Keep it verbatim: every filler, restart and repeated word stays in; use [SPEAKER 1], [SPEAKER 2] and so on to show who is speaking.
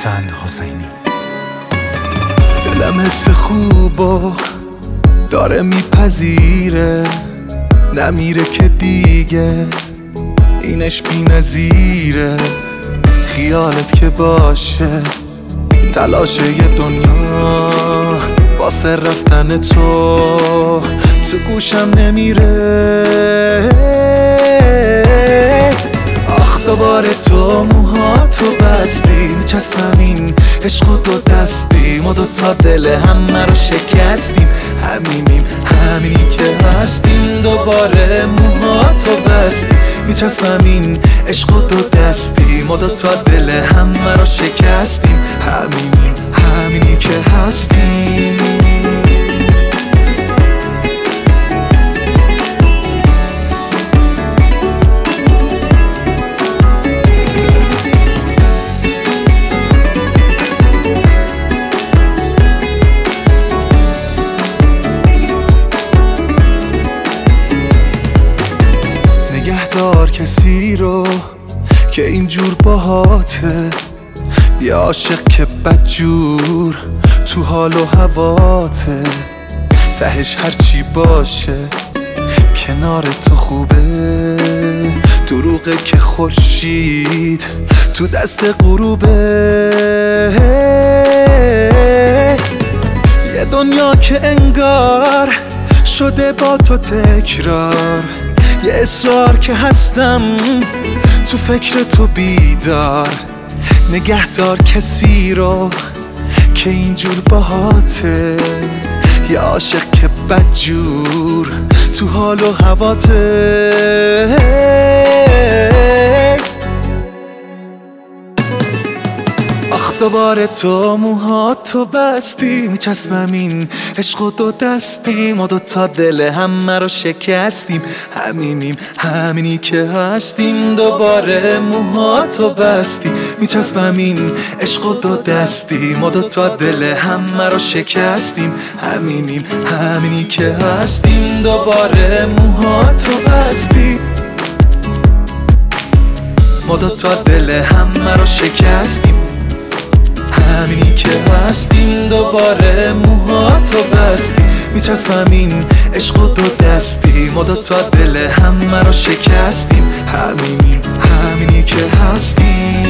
[SPEAKER 1] هوتن حسینی.
[SPEAKER 2] دلم حس خوبو داره میپذیره، نمیره که دیگه اینش بی نظیره. خیالت که باشه تلاش یه دنیا واسه رفتن تو تو گوشم نمیره. آخ دوباره تو موهاتو بستی، میچسبم این عشق و دو دستی. ما دوتا دل همه رو شکستیم، همینیم همینی که هستیم. دوباره موهاتو بستی، میچسبم این عشق و دو دستی. ما دوتا دل همه رو شکستیم، همینیم همینی که هستیم. نگهدار کسی رو که اینجور باهاته، یه عاشق که بدجور تو حال و هواته. تهش هرچی باشه کنار تو خوبه، دروغه که خورشید تو دست غروبه. یه دنیا که انگار شده با تو تکرار، یه اصرار که هستم تو فکر تو بیدار. نگهدار کسی رو که اینجور باهاته، یه عاشق که بدجور تو حال و هواته. آخ دوباره تو موهاتو بستی، میچسبم این عشق و دو دستی. ما دوتا دل همه رو شکستیم، همینیم همینی که هستیم. دوباره موهاتو بستی، میچسبم این عشق و دو دستی. ما دوتا دل همه رو شکستیم، همینیم همینی که هستیم. دوباره موهاتو بستی، ما دوتا دل همه رو شکستیم، همینی که هستیم. دوباره موهاتو بستی، میچسبم این عشق و دو دستی. ما دوتا دل همه رو شکستیم، همینیم همینی که هستیم.